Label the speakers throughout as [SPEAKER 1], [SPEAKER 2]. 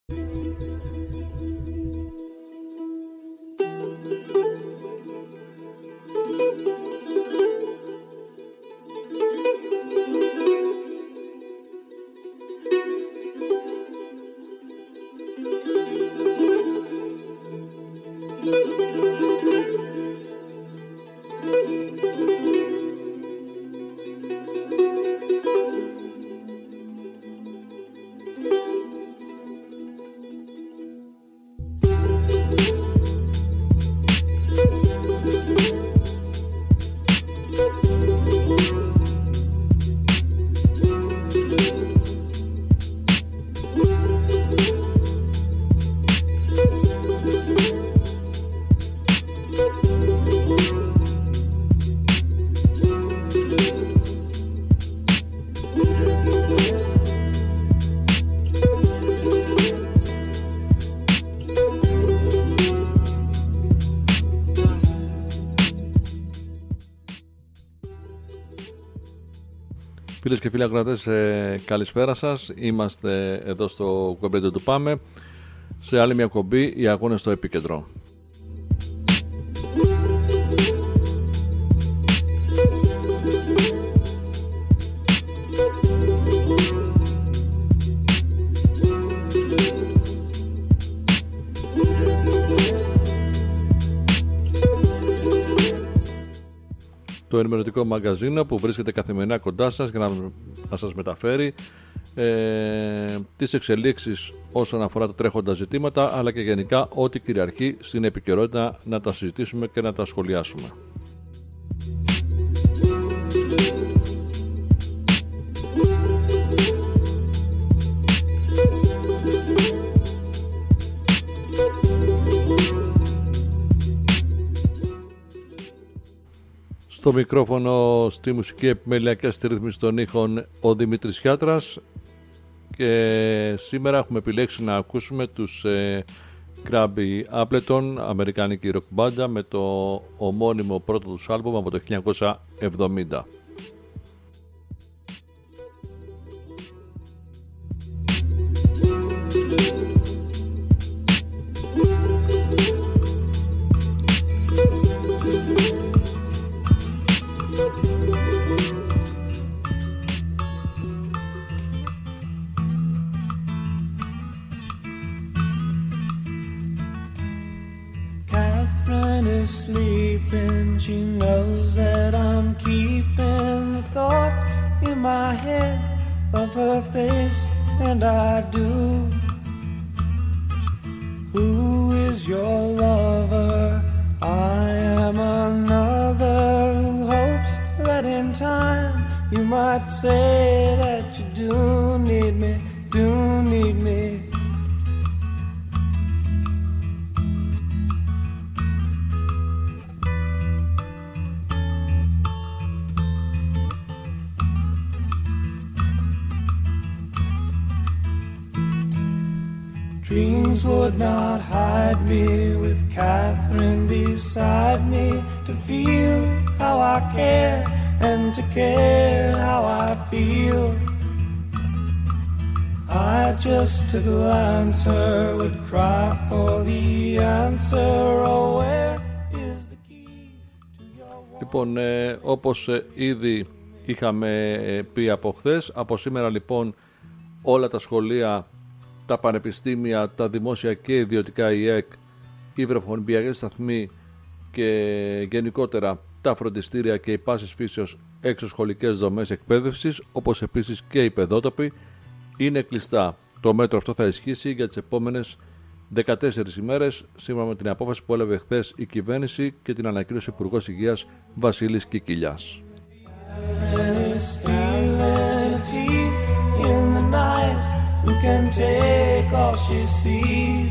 [SPEAKER 1] Φίλες και φίλοι ακροατές, καλησπέρα σας. Είμαστε εδώ στο Web του Πάμε σε άλλη μια κομπή, οι αγώνες στο επίκεντρο. Το ενημερωτικό μαγκαζίνο που βρίσκεται καθημερινά κοντά σας για να σας μεταφέρει τις εξελίξεις όσον αφορά τα τρέχοντα ζητήματα, αλλά και γενικά ό,τι κυριαρχεί στην επικαιρότητα να τα συζητήσουμε και να τα σχολιάσουμε. Στο μικρόφωνο, στη μουσική επιμέλεια και στη ρύθμιση των ήχων, ο Δημήτρης Χιάτρας, και σήμερα έχουμε επιλέξει να ακούσουμε τους Crabby Appleton, αμερικάνικη rock μπάντα, με το ομώνυμο πρώτο τους άλμπουμ από το 1970.
[SPEAKER 2] Sleeping, she knows that I'm keeping the thought in my head of her face, and I do. Who is your lover? I am another who hopes that in time you might say that you do need me, do need me. Dreams would not hide me with Catherine beside me, to feel how I care and to care how I feel. I just to glance her would cry for the answer. Oh, where is the key to your world?
[SPEAKER 1] Λοιπόν, όπως ήδη είχαμε πει από χθες, από σήμερα λοιπόν όλα τα σχολεία, τα πανεπιστήμια, τα δημόσια και ιδιωτικά, η ΕΚ, οι βρεφονιπιακοί σταθμοί και γενικότερα τα φροντιστήρια και οι πάσης φύσεως εξωσχολικές δομές εκπαίδευσης, όπως επίσης και οι παιδότοποι, είναι κλειστά. Το μέτρο αυτό θα ισχύσει για τις επόμενες 14 ημέρες, σύμφωνα με την απόφαση που έλαβε χθες η κυβέρνηση και την ανακοίνωσε ο Υπουργός Υγείας Βασίλης Κικίλιας.
[SPEAKER 2] Who can take all she sees?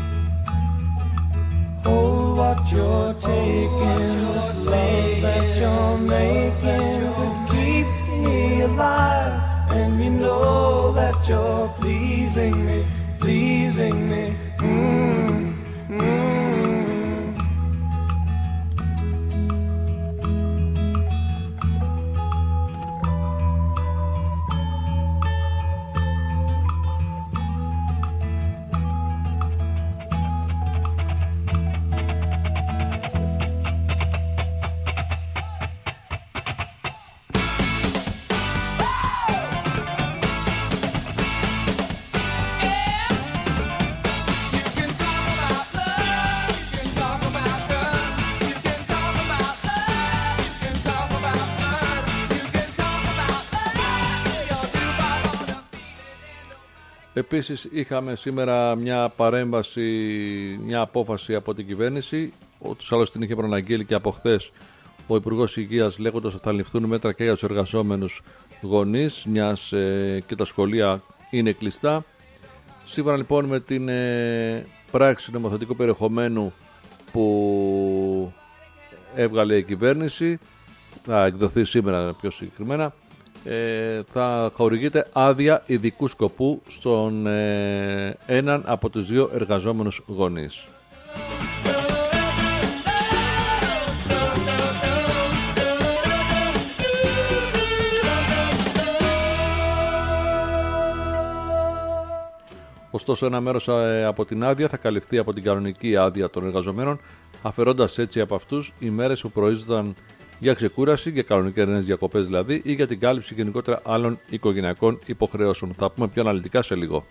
[SPEAKER 2] Hold what you're taking, this love that you're making could keep me alive, and you know that you're pleasing me, pleasing me.
[SPEAKER 1] Επίσης είχαμε σήμερα μια παρέμβαση, μια απόφαση από την κυβέρνηση. Ούτως άλλως την είχε προαναγγείλει και από χθες ο Υπουργός Υγείας, λέγοντας ότι θα ληφθούν μέτρα και για τους εργαζόμενους γονείς, μιας και τα σχολεία είναι κλειστά. Σύμφωνα λοιπόν με την πράξη νομοθετικού περιεχομένου που έβγαλε η κυβέρνηση, θα εκδοθεί σήμερα πιο συγκεκριμένα, θα χορηγείται άδεια ειδικού σκοπού στον έναν από τους δύο εργαζόμενους γονείς. Ωστόσο, ένα μέρος από την άδεια θα καλυφθεί από την κανονική άδεια των εργαζομένων, αφαιρώντας έτσι από αυτούς οι μέρες που προορίζονταν για ξεκούραση, για κανονικές διακοπές δηλαδή, ή για την κάλυψη γενικότερα άλλων οικογενειακών υποχρεώσεων. Θα πούμε πιο αναλυτικά σε λίγο.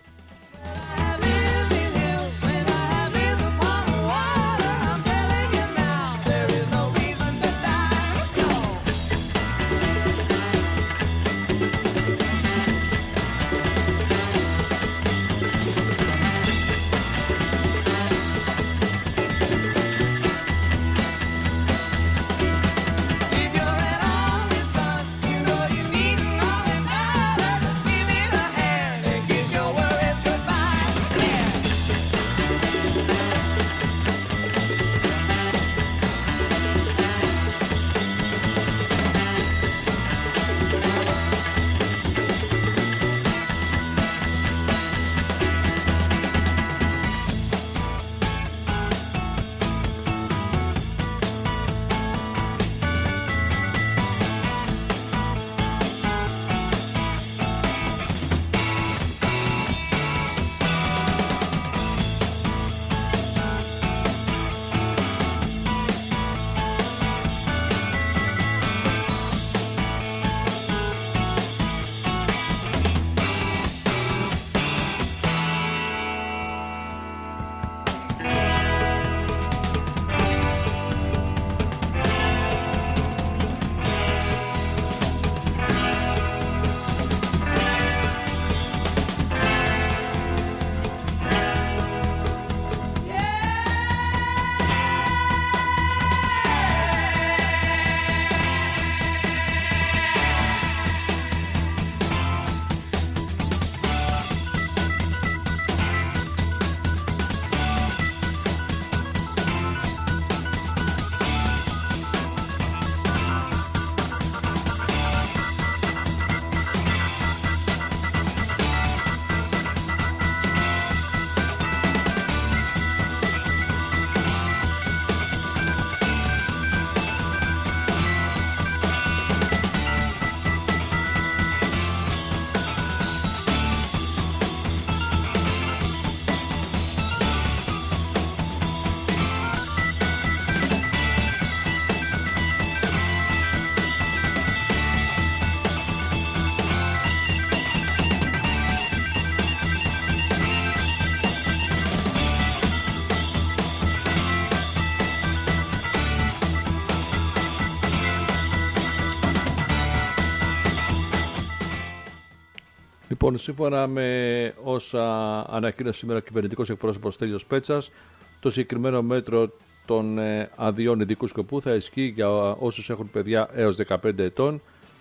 [SPEAKER 1] Λοιπόν, σύμφωνα με όσα ανακοίνωσε σήμερα ο κυβερνητικός εκπρόσωπος Στέλιος Πέτσας, το συγκεκριμένο μέτρο των αδειών ειδικού σκοπού θα ισχύει για όσους έχουν παιδιά έως 15 ετών,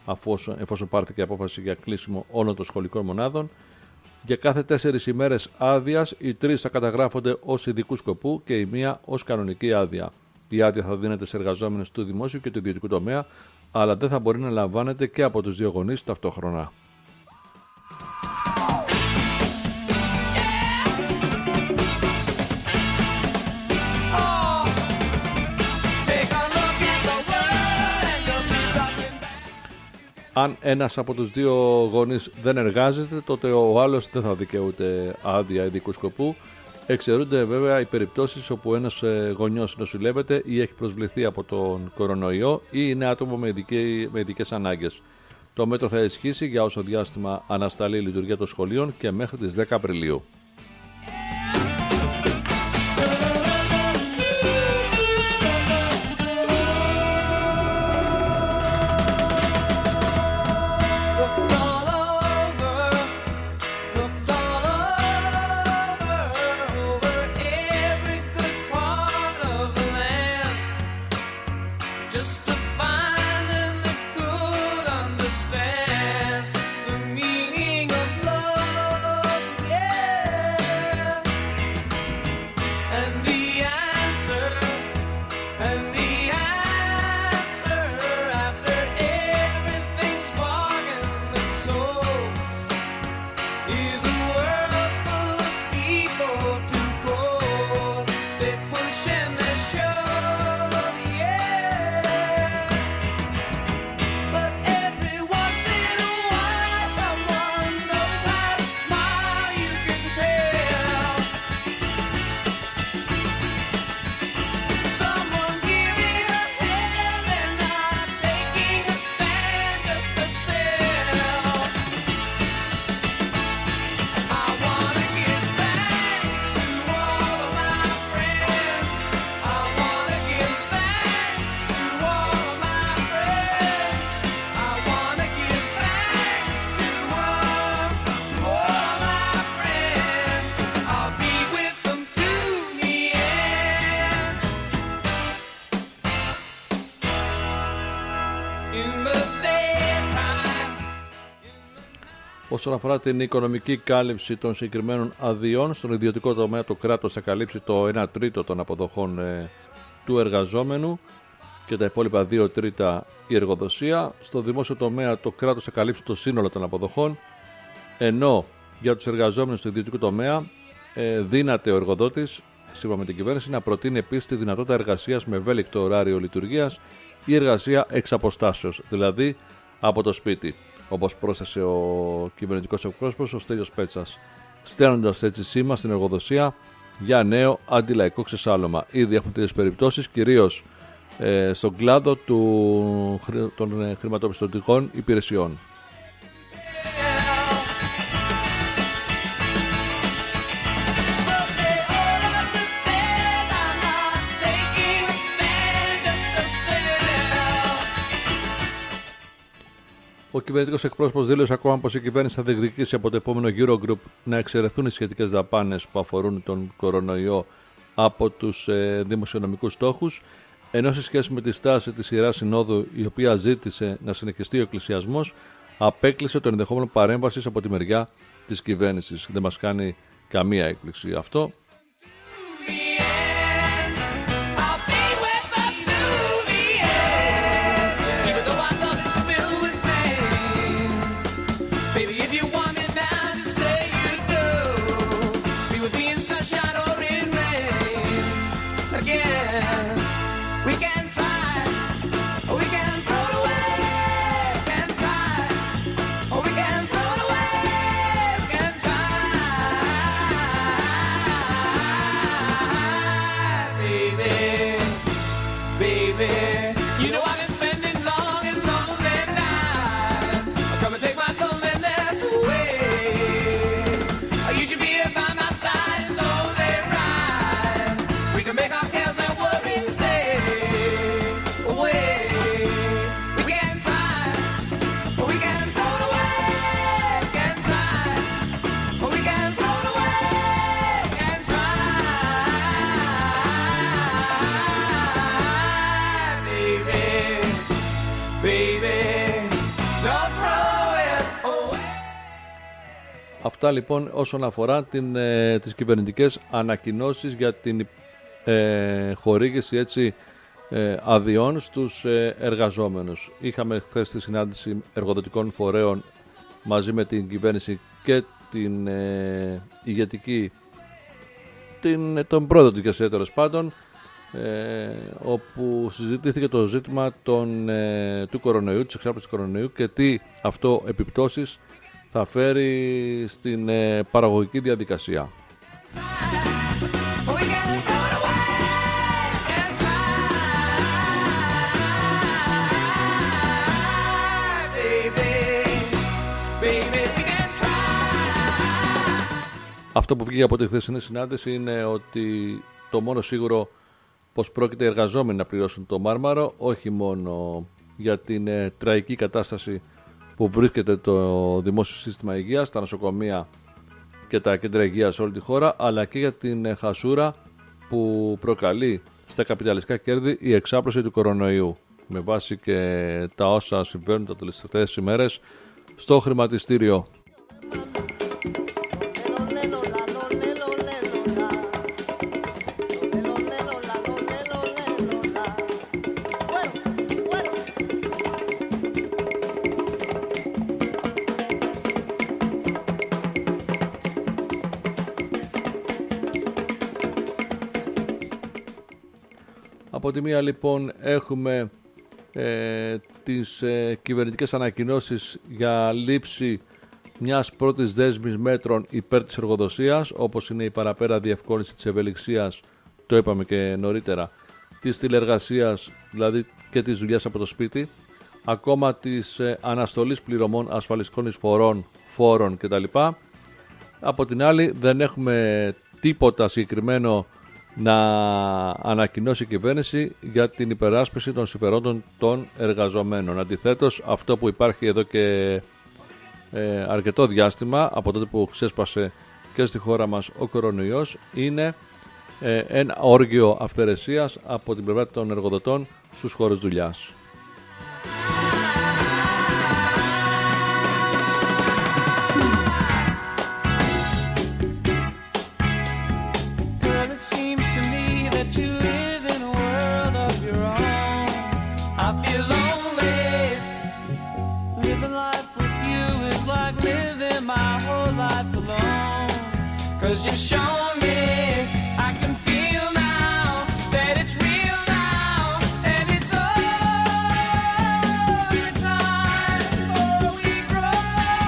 [SPEAKER 1] εφόσον πάρθηκε η απόφαση για κλείσιμο όλων των σχολικών μονάδων. Για κάθε 4 ημέρες άδειας, οι 3 θα καταγράφονται ως ειδικού σκοπού και η μία ως κανονική άδεια. Η άδεια θα δίνεται σε εργαζόμενους του δημόσιου και του ιδιωτικού τομέα, αλλά δεν θα μπορεί να λαμβάνεται και από τους δύο γονείς ταυτόχρονα. Αν ένας από τους δύο γονείς δεν εργάζεται, τότε ο άλλος δεν θα δικαιούται άδεια ειδικού σκοπού. Εξαιρούνται βέβαια οι περιπτώσεις όπου ένας γονιός νοσηλεύεται ή έχει προσβληθεί από τον κορονοϊό ή είναι άτομο με ειδικές ανάγκες. Το μέτρο θα ισχύσει για όσο διάστημα ανασταλεί η λειτουργία των σχολείων και μέχρι τις 10 Απριλίου. Όσον αφορά την οικονομική κάλυψη των συγκεκριμένων αδειών, στον ιδιωτικό τομέα το κράτος θα καλύψει το 1 τρίτο των αποδοχών του εργαζόμενου και τα υπόλοιπα 2 τρίτα η εργοδοσία. Στο δημόσιο τομέα το κράτος θα καλύψει το σύνολο των αποδοχών, ενώ για τους εργαζόμενους στο ιδιωτικό τομέα δύναται ο εργοδότης, σύμφωνα με την κυβέρνηση, να προτείνει επίσης τη δυνατότητα εργασίας με ευέλικτο ωράριο λειτουργίας ή εργασία εξ αποστάσεως, δηλαδή από το σπίτι, όπως πρόσθεσε ο κυβερνητικός εκπρόσωπος ο Στέλιος Πέτσας, στέλνοντας έτσι σήμα στην εργοδοσία για νέο αντιλαϊκό ξεσάλωμα. Ήδη έχουμε τέτοιες περιπτώσεις, κυρίως στον κλάδο των χρηματοπιστωτικών υπηρεσιών. Ο κυβερνητικός εκπρόσωπος δήλωσε ακόμα πως η κυβέρνηση θα διεκδικήσει από το επόμενο Eurogroup να εξαιρεθούν οι σχετικές δαπάνες που αφορούν τον κορονοϊό από τους δημοσιονομικούς στόχους, ενώ σε σχέση με τη στάση της Ιεράς Συνόδου, η οποία ζήτησε να συνεχιστεί ο εκκλησιασμός, απέκλεισε το ενδεχόμενο παρέμβασης από τη μεριά της κυβέρνησης. Δεν μας κάνει καμία έκπληξη αυτό. Αυτά λοιπόν όσον αφορά τις κυβερνητικές ανακοινώσεις για την χορήγηση έτσι, αδειών στους εργαζόμενους. Είχαμε χθες τη συνάντηση εργοδοτικών φορέων μαζί με την κυβέρνηση και την ηγετική, τον πρόεδρο της ΓΕΣΕ τέλος πάντων, όπου συζητήθηκε το ζήτημα του κορονοϊού, της εξάπλωσης του κορονοϊού και τι αυτό επιπτώσεις θα φέρει στην παραγωγική διαδικασία. Αυτό που βγήκε από τη χθεσινή συνάντηση είναι ότι το μόνο σίγουρο πως πρόκειται οι εργαζόμενοι να πληρώσουν το μάρμαρο, όχι μόνο για την τραγική κατάσταση που βρίσκεται το δημόσιο σύστημα υγείας, τα νοσοκομεία και τα κέντρα υγείας σε όλη τη χώρα, αλλά και για την χασούρα που προκαλεί στα καπιταλιστικά κέρδη η εξάπλωση του κορονοϊού, με βάση και τα όσα συμβαίνουν τα τελευταίες ημέρες στο χρηματιστήριο. Από τη μία λοιπόν έχουμε τις κυβερνητικές ανακοινώσεις για λήψη μιας πρώτης δέσμης μέτρων υπέρ της εργοδοσίας, όπως είναι η παραπέρα διευκόλυνση της ευελιξίας, το είπαμε και νωρίτερα, της τηλεργασίας, δηλαδή και της δουλειάς από το σπίτι, ακόμα της αναστολής πληρωμών ασφαλιστικών εισφορών, φόρων κτλ. Από την άλλη δεν έχουμε τίποτα συγκεκριμένο να ανακοινώσει η κυβέρνηση για την υπεράσπιση των συμφερόντων των εργαζομένων. Αντιθέτως, αυτό που υπάρχει εδώ και αρκετό διάστημα, από τότε που ξέσπασε και στη χώρα μας ο κορονοϊός, είναι ένα όργιο αυθαιρεσίας από την πλευρά των εργοδοτών στους χώρους δουλειάς.
[SPEAKER 2] It seems to me that you live in a world of your own. I feel lonely. Living life with you is like living my whole life alone. 'Cause you've shown me I can feel now that it's real now, and it's only time before we grow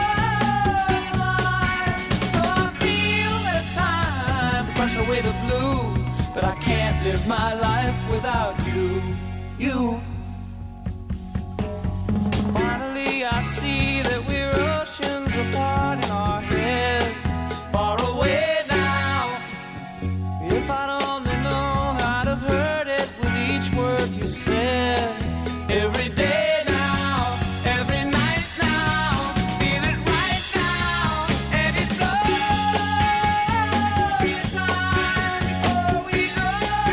[SPEAKER 2] alive. So I feel that it's time to brush away the blue, that I can't live my life without you. You. Finally I see that we're oceans apart in our heads, far away now. If I'd only known, I'd have heard it with each word you said. Every day now, every night now, feel it right now, and it's only time before we go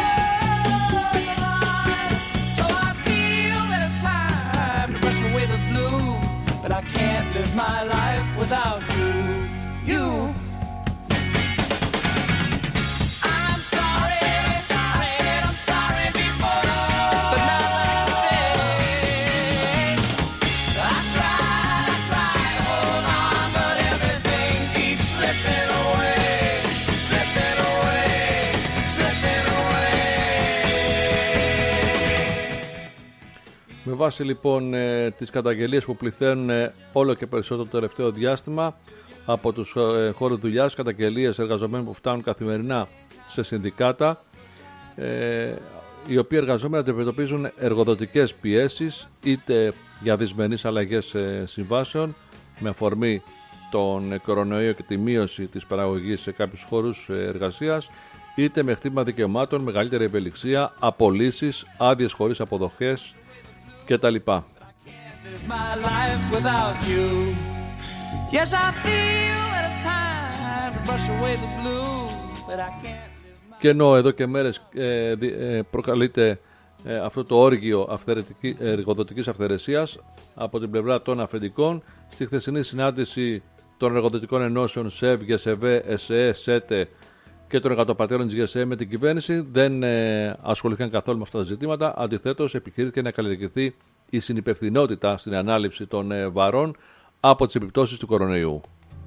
[SPEAKER 2] alive. So I feel that it's time to brush away the blue, but I can't live my life without you. You. I'm sorry, sorry, I'm sorry before, but not like today. I tried to hold on, but everything keeps slipping away, slipping away, slipping away.
[SPEAKER 1] Με βάση λοιπόν τις καταγγελίες που πληθαίνουν όλο και περισσότερο το τελευταίο διάστημα από τους χώρους δουλειάς, καταγγελίες εργαζομένων που φτάνουν καθημερινά σε συνδικάτα, οι οποίοι εργαζόμενοι αντιμετωπίζουν εργοδοτικές πιέσεις, είτε για δυσμενείς αλλαγές συμβάσεων με αφορμή τον κορονοϊό και τη μείωση της παραγωγής σε κάποιους χώρους εργασίας, είτε με χτύπημα δικαιωμάτων, μεγαλύτερη ευελιξία, απολύσεις, άδειες χωρίς αποδοχές κτλ.
[SPEAKER 2] Live my life without you. Yes, I feel that it's time to brush away the blue, but I can't live my...
[SPEAKER 1] Και ενώ εδώ και μέρες προκαλείται αυτό το όργιο εργοδοτικής αυθαιρεσίας από την πλευρά των αφεντικών, στη χθεσινή συνάντηση των εργοδοτικών ενώσεων ΣΕΒ, ΓΕΣΕΒΕ, ΕΣΕ, ΣΕΤΕ και των εργατοπατέρων της ΓΕΣΕ με την κυβέρνηση, δεν ασχολήθηκαν καθόλου με αυτά τα ζητήματα. Αντιθέτως, επιχειρήθηκε να καλλιεργηθεί η συνυπευθυνότητα στην ανάληψη των βαρών από τις επιπτώσεις του κορονοϊού.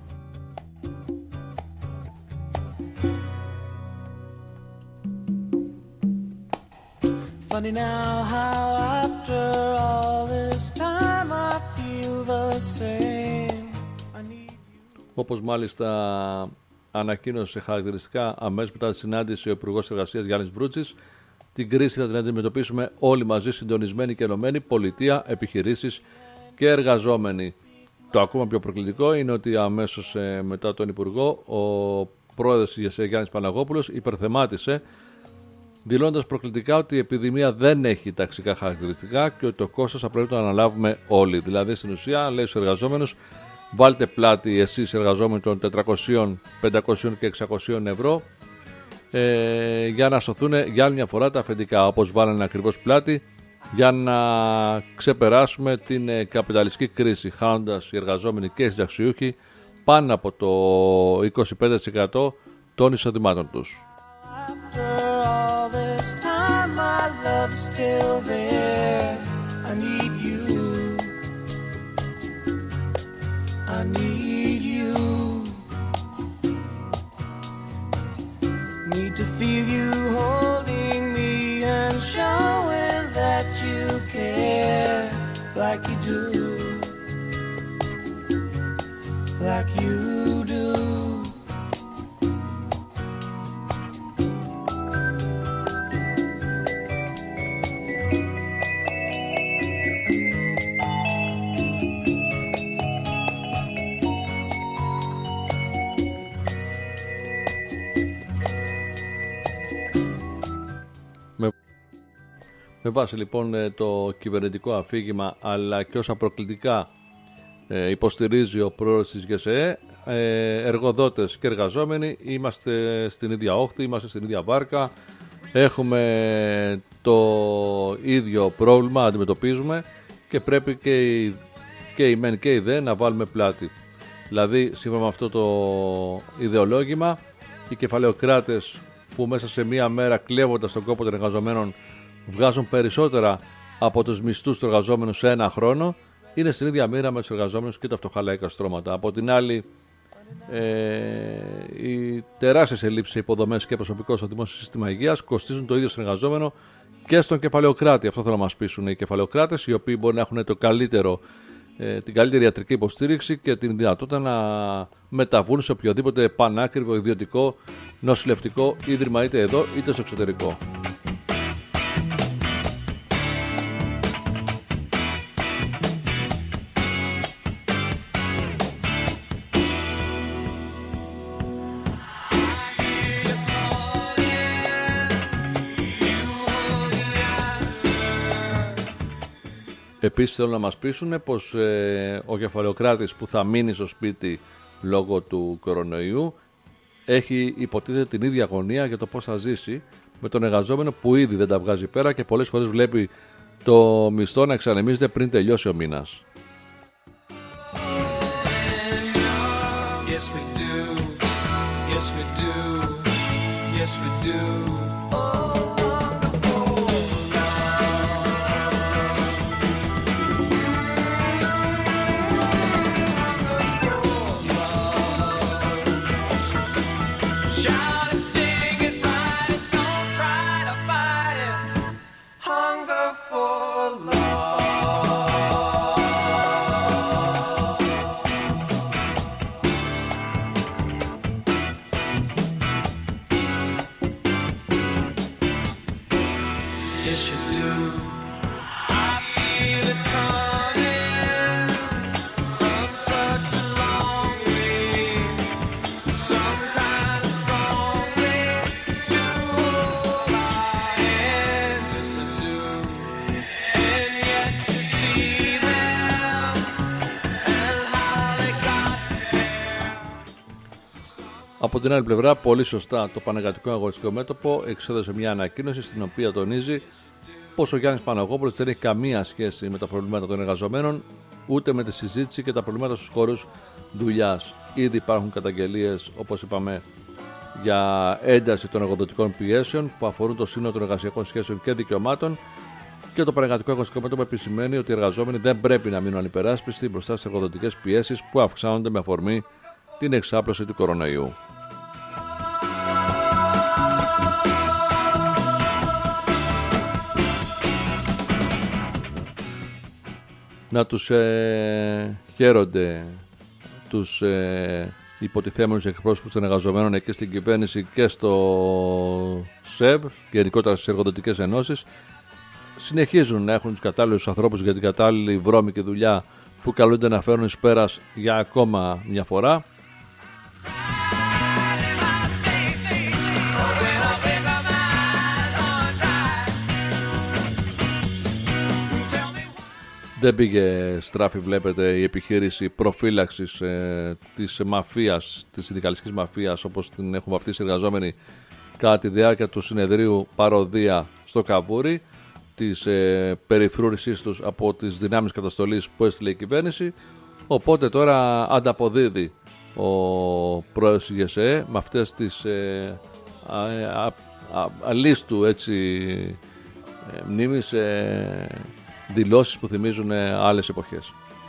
[SPEAKER 2] Funny now how after all this time I feel the same. I need you.
[SPEAKER 1] Όπως μάλιστα ανακοίνωσε χαρακτηριστικά αμέσως μετά τη συνάντηση ο Υπουργός Εργασίας Γιάννης Βρούτσης, την κρίση θα την αντιμετωπίσουμε όλοι μαζί, συντονισμένοι και ενωμένοι, πολιτεία, επιχειρήσεις και εργαζόμενοι. Το ακόμα πιο προκλητικό είναι ότι αμέσως μετά τον Υπουργό, ο πρόεδρος της ΓΕΣΕ Γιάννης Παναγόπουλος υπερθεμάτισε, δηλώνοντας προκλητικά ότι η επιδημία δεν έχει ταξικά χαρακτηριστικά και ότι το κόστος θα πρέπει να το αναλάβουμε όλοι. Δηλαδή, στην ουσία, λέει στους εργαζόμενους, βάλτε πλάτη εσείς εργαζόμενοι των 400, 500 και 600 ευρώ για να σωθούν για άλλη μια φορά τα αφεντικά, όπως βάλανε ακριβώς πλάτη για να ξεπεράσουμε την καπιταλιστική κρίση, χάνοντας οι εργαζόμενοι και οι συνταξιούχοι πάνω από το 25% των εισοδημάτων τους.
[SPEAKER 2] Need to feel you holding me and showing that you care like you do, like you do.
[SPEAKER 1] Με βάση λοιπόν το κυβερνητικό αφήγημα αλλά και όσα προκλητικά υποστηρίζει ο πρόεδρος της ΓΕΣΕ, εργοδότες και εργαζόμενοι είμαστε στην ίδια όχθη, είμαστε στην ίδια βάρκα, έχουμε το ίδιο πρόβλημα, αντιμετωπίζουμε και πρέπει και η μεν και η δε να βάλουμε πλάτη. Δηλαδή, σύμφωνα με αυτό το ιδεολόγημα, οι κεφαλαιοκράτες που μέσα σε μία μέρα, κλέβοντας τον κόπο των εργαζομένων, βγάζουν περισσότερα από τους μισθούς του εργαζόμενου σε ένα χρόνο, είναι στην ίδια μοίρα με τους εργαζόμενους και τα φτωχαλαϊκά στρώματα. Από την άλλη, οι τεράστιες ελλείψεις σε υποδομές και προσωπικό στο δημόσιο σύστημα υγείας κοστίζουν το ίδιο στον εργαζόμενο και στον κεφαλαιοκράτη. Αυτό θέλω να μας πείσουν οι κεφαλαιοκράτες, οι οποίοι μπορεί να έχουν την καλύτερη ιατρική υποστήριξη και την δυνατότητα να μεταβούν σε οποιοδήποτε πανάκριβο ιδιωτικό νοσηλευτικό ίδρυμα, είτε εδώ είτε στο εξωτερικό. Επίσης θέλω να μας πείσουν πως ο κεφαλαιοκράτης που θα μείνει στο σπίτι λόγω του κορονοϊού έχει υποτίθεται την ίδια αγωνία για το πώς θα ζήσει με τον εργαζόμενο που ήδη δεν τα βγάζει πέρα και πολλές φορές βλέπει το μισθό να εξανεμίζεται πριν τελειώσει ο μήνας.
[SPEAKER 2] Yes, we do. Yes, we do. Yes, we do.
[SPEAKER 1] Από την άλλη πλευρά, πολύ σωστά, το Πανεργατικό Αγωνιστικό Μέτωπο εξέδωσε μια ανακοίνωση στην οποία τονίζει πως ο Γιάννης Παναγόπουλος δεν έχει καμία σχέση με τα προβλήματα των εργαζομένων, ούτε με τη συζήτηση και τα προβλήματα στους χώρους δουλειάς. Ήδη υπάρχουν καταγγελίες, όπως είπαμε, για ένταση των εργοδοτικών πιέσεων που αφορούν το σύνολο των εργασιακών σχέσεων και δικαιωμάτων, και το Πανεργατικό Αγωνιστικό Μέτωπο επισημαίνει ότι οι εργαζόμενοι δεν πρέπει να μείνουν ανυπεράσπιστοι μπροστά στις εργοδοτικές πιέσεις που αυξάνονται με αφορμή την εξάπλωση του κορονοϊού. Να τους χαίρονται τους υποτιθέμενους εκπρόσωπους των εργαζομένων εκεί στην κυβέρνηση και στο ΣΕΒ και γενικότερα στις εργοδοτικές ενώσεις. Συνεχίζουν να έχουν τους κατάλληλους ανθρώπους για την κατάλληλη βρώμικη δουλειά που καλούνται να φέρουν εις πέρας για ακόμα μια φορά. Δεν πήγε στράφη, βλέπετε, η επιχείρηση προφύλαξης της μαφίας, της συνδικαλιστικής μαφίας, όπως την έχουν βαφτίσει οι εργαζόμενοι κατά τη διάρκεια του συνεδρίου παροδία στο Καβούρι, της περιφρούρησής τους από τις δυνάμεις καταστολής που έστειλε η κυβέρνηση. Οπότε τώρα ανταποδίδει ο πρόεδρος της ΓΕΣΕ με αυτές τις αλίστου μνήμης δηλώσεις που θυμίζουν άλλες εποχές.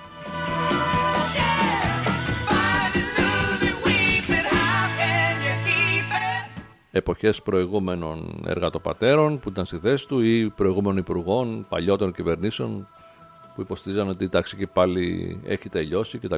[SPEAKER 1] Εποχές προηγούμενων εργατοπατέρων που ήταν στη θέση του ή προηγούμενων υπουργών, παλιότερων κυβερνήσεων που υποστηρίζαν ότι η ταξική πάλι έχει τελειώσει κτλ.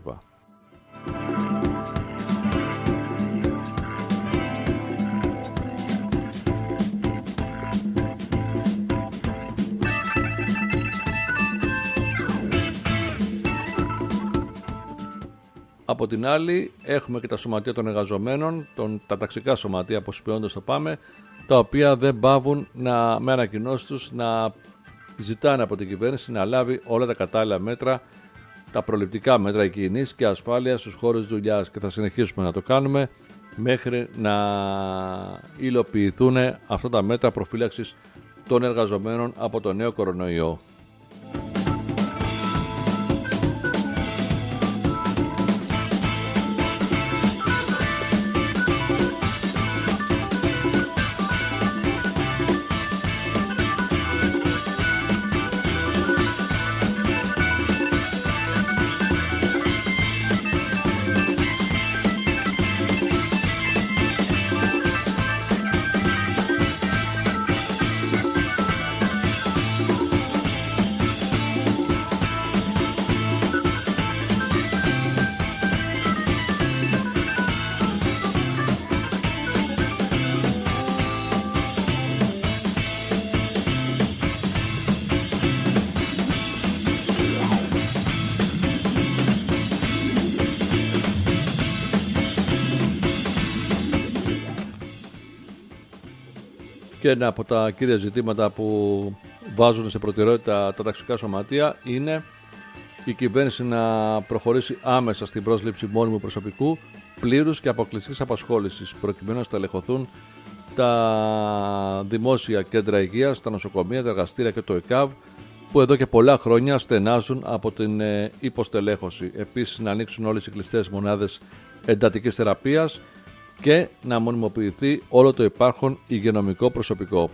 [SPEAKER 1] Από την άλλη έχουμε και τα σωματεία των εργαζομένων, τα ταξικά σωματεία αποσπιώντας το πάμε, τα οποία δεν παύουν με ανακοινώσεις τους να ζητάνε από την κυβέρνηση να λάβει όλα τα κατάλληλα μέτρα, τα προληπτικά μέτρα υγιεινής και ασφάλειας στους χώρους δουλειάς, και θα συνεχίσουμε να το κάνουμε μέχρι να υλοποιηθούν αυτά τα μέτρα προφύλαξης των εργαζομένων από το νέο κορονοϊό. και ένα από τα κύρια ζητήματα που βάζουν σε προτεραιότητα τα ταξικά σωματεία είναι η κυβέρνηση να προχωρήσει άμεσα στην πρόσληψη μόνιμου προσωπικού πλήρους και αποκλειστικής απασχόλησης, προκειμένου να στελεχωθούν τα δημόσια κέντρα υγείας, τα νοσοκομεία, τα εργαστήρια και το ΕΚΑΒ, που εδώ και πολλά χρόνια στενάζουν από την υποστελέχωση. Επίσης, να ανοίξουν όλες οι κλειστές μονάδες εντατικής θεραπείας και να μονιμοποιηθεί όλο το υπάρχον υγειονομικό προσωπικό.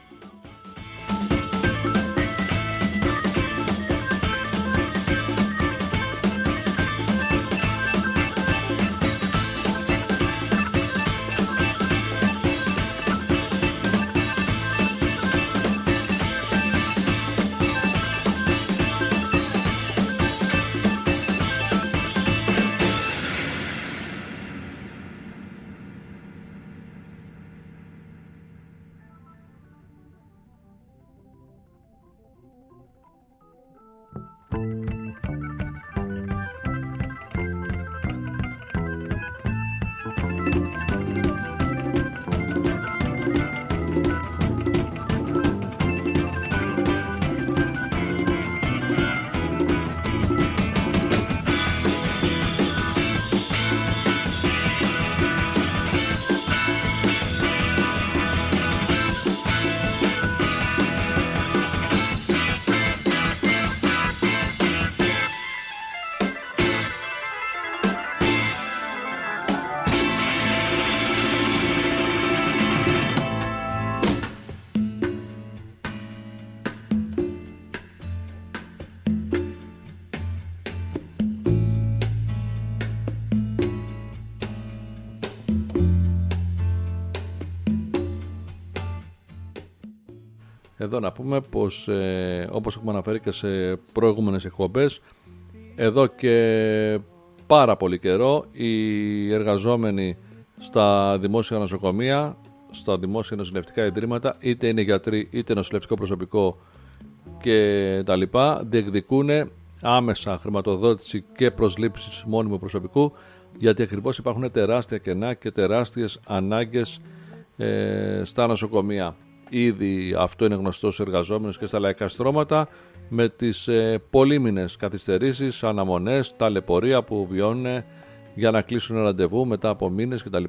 [SPEAKER 1] Εδώ να πούμε πως όπως έχουμε αναφέρει και σε προηγούμενες εκπομπές, εδώ και πάρα πολύ καιρό οι εργαζόμενοι στα δημόσια νοσοκομεία, στα δημόσια νοσηλευτικά ιδρύματα, είτε είναι γιατροί είτε νοσηλευτικό προσωπικό και τα λοιπά, διεκδικούν άμεσα χρηματοδότηση και προσλήψεις μόνιμου προσωπικού, γιατί ακριβώς υπάρχουν τεράστια κενά και τεράστιες ανάγκες στα νοσοκομεία. Ήδη αυτό είναι γνωστό στους εργαζόμενους και στα λαϊκά στρώματα, με τις πολύμηνες καθυστερήσεις, αναμονές, ταλαιπωρία που βιώνουν για να κλείσουν ραντεβού μετά από μήνες κτλ.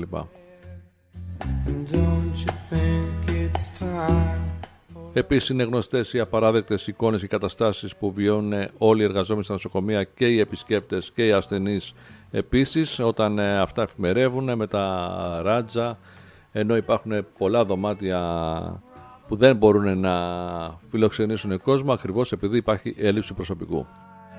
[SPEAKER 1] Επίσης είναι γνωστές οι απαράδεκτες εικόνες και καταστάσεις που βιώνουν όλοι οι εργαζόμενοι στα νοσοκομεία και οι επισκέπτες και οι ασθενείς επίσης, όταν αυτά εφημερεύουν με τα ράτζα, ενώ υπάρχουν πολλά δωμάτια που δεν μπορούν να φιλοξενήσουν κόσμο, ακριβώς επειδή υπάρχει έλλειψη προσωπικού.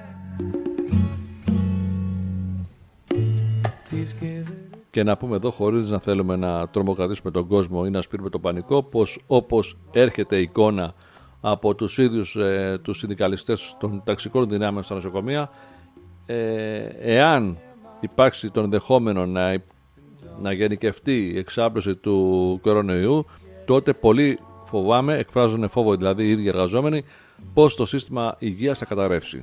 [SPEAKER 1] Και να πούμε εδώ, χωρίς να θέλουμε να τρομοκρατήσουμε τον κόσμο ή να σπείρουμε τον πανικό, πως όπως έρχεται η εικόνα από τους ίδιους τους συνδικαλιστές των ταξικών δυνάμεων στα νοσοκομεία, εάν υπάρξει το ενδεχόμενο να γενικευτεί η εξάπλωση του κορονοϊού, τότε πολλοί φοβάμαι, εκφράζουν φόβο δηλαδή οι ίδιοι εργαζόμενοι, πως το σύστημα υγείας θα καταρρεύσει.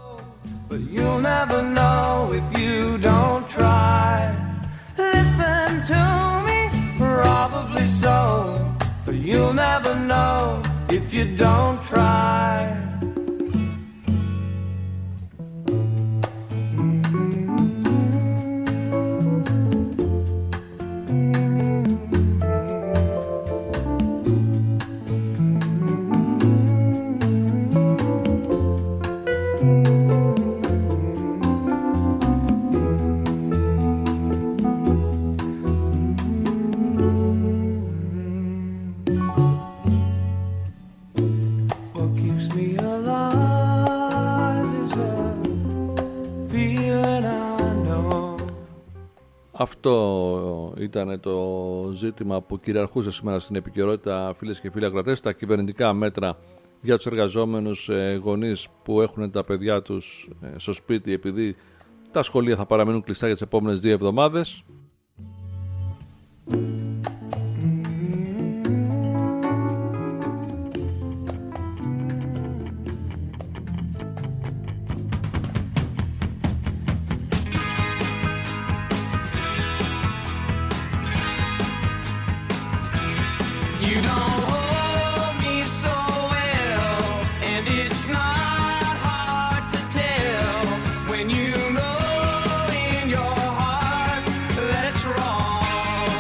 [SPEAKER 1] Αυτό ήταν το ζήτημα που κυριαρχούσε σήμερα στην επικαιρότητα, φίλες και φίλοι ακροατές, τα κυβερνητικά μέτρα για τους εργαζόμενους γονείς που έχουν τα παιδιά τους στο σπίτι, επειδή τα σχολεία θα παραμείνουν κλειστά για τις επόμενες 2 εβδομάδες.
[SPEAKER 2] You don't hold me so well, and it's not hard to tell when you know in your heart that it's wrong.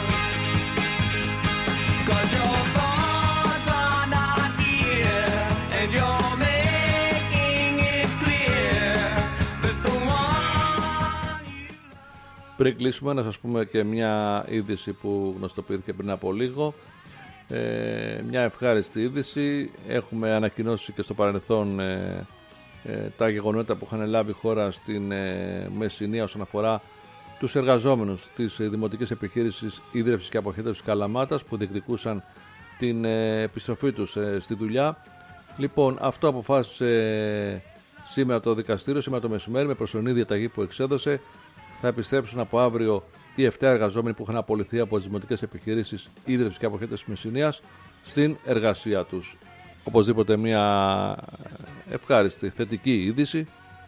[SPEAKER 2] 'Cause your thoughts are not here, and you're making it clear that the one you...
[SPEAKER 1] Πριν κλείσουμε, να σας πούμε και μια είδηση που γνωστοποιήθηκε πριν από λίγο. Μια ευχάριστη είδηση. Έχουμε ανακοινώσει και στο παρελθόν τα γεγονότα που είχαν λάβει χώρα στην Μεσσηνία όσον αφορά τους εργαζόμενους της Δημοτικής Επιχείρησης Ίδρυυσης και Αποχέτευσης Καλαμάτας που διεκδικούσαν την επιστροφή τους στη δουλειά. Λοιπόν, αυτό αποφάσισε σήμερα το δικαστήριο, σήμερα το μεσημέρι, με προσωρινή διαταγή που εξέδωσε. Θα επιστρέψουν από αύριο οι 7 εργαζόμενοι που είχαν απολυθεί από τις Δημοτικές Επιχειρήσεις Ίδρυυσης και Αποχέτευσης Μεσσηνίας στην εργασία τους. Οπωσδήποτε μια ευχάριστη, θετική είδηση.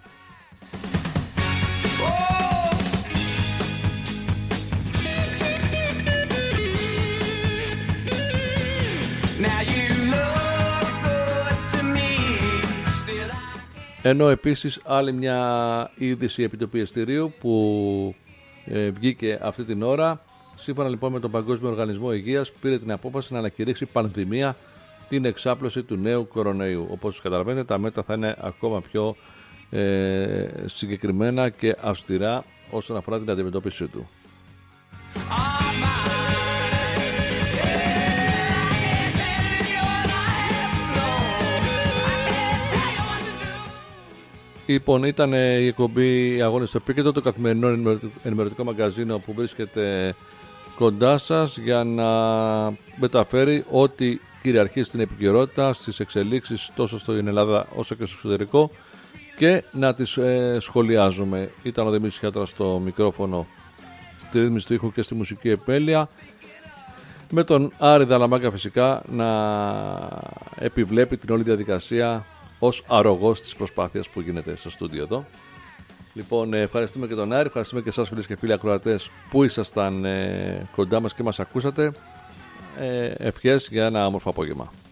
[SPEAKER 1] Ενώ επίσης άλλη μια είδηση επί του πιεστηρίου που βγήκε αυτή την ώρα. Σύμφωνα λοιπόν με τον Παγκόσμιο Οργανισμό Υγείας, πήρε την απόφαση να ανακηρύξει πανδημία την εξάπλωση του νέου κορονοϊού. Όπως καταλαβαίνετε, τα μέτρα θα είναι ακόμα πιο συγκεκριμένα και αυστηρά όσον αφορά την αντιμετώπιση του. Λοιπόν, ήταν η εκπομπή Αγώνες στο Επίκεντρο, το καθημερινό ενημερωτικό μαγκαζίνο που βρίσκεται κοντά σας για να μεταφέρει ό,τι κυριαρχεί στην επικαιρότητα, στις εξελίξεις τόσο στην Ελλάδα όσο και στο εξωτερικό και να τις σχολιάζουμε. Ήταν ο Δημήτρης Χιάτρας στο μικρόφωνο, στη ρύθμιση του ήχου και στη μουσική επέλεια, με τον Άρη Δαλαμάκα φυσικά να επιβλέπει την όλη διαδικασία ως αρρωγός της προσπάθειας που γίνεται στο στούντιο εδώ. Λοιπόν, ευχαριστούμε και τον Άρη, ευχαριστούμε και εσάς φίλες και φίλοι ακροατές που ήσασταν κοντά μας και μας ακούσατε. Ευχές για ένα όμορφο απόγευμα.